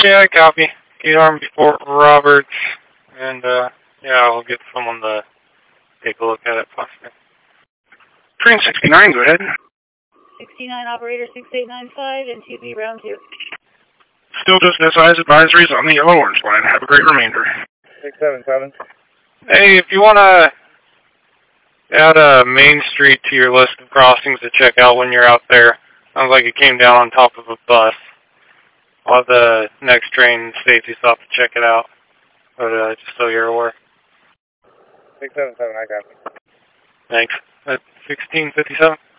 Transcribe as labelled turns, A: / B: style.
A: Yeah, I copy. Gate Army Fort Roberts, and yeah, I'll get someone to take a look at it possibly.
B: Train 69, go ahead.
C: 69 operator 6895 and 2B round 2.
B: Still just SI's advisories on the yellow orange line. Have a great remainder.
D: 677.
A: Hey, if you want to add Main Street to your list of crossings to check out when you're out there, sounds like it came down on top of a bus. I'll have the next train safety stop to check it out, but just so you're aware.
D: 677, I got it.
A: Thanks. That's 1657.